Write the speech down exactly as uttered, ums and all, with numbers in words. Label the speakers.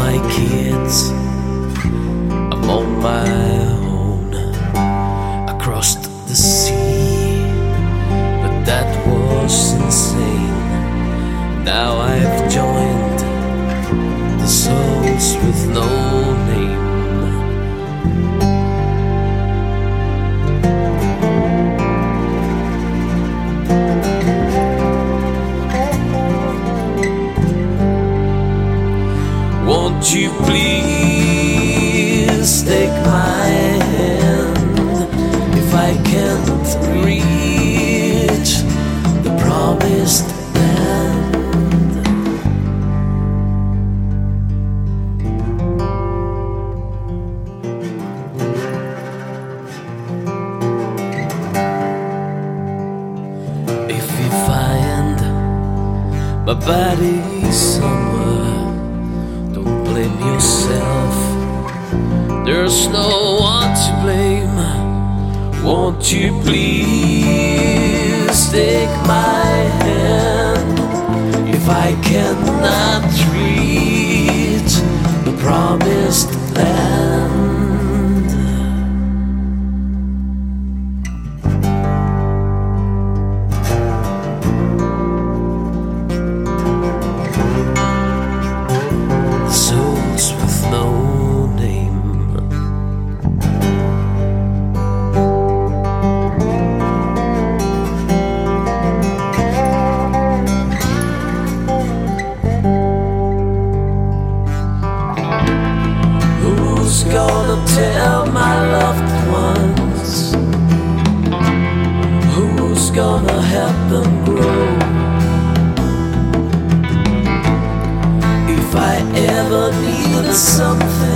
Speaker 1: my kids, I'm on my own. I crossed the sea, but that was insane. Now I've joined the souls with no name. Won't you please take my hand if I can't reach the promised land? If you find my body somewhere, don't blame yourself, there's no one to blame. Won't you please take my hand if I cannot reach the promised land? Souls with no name. Who's gonna tell my loved ones? Who's gonna help them grow? If I ever needed something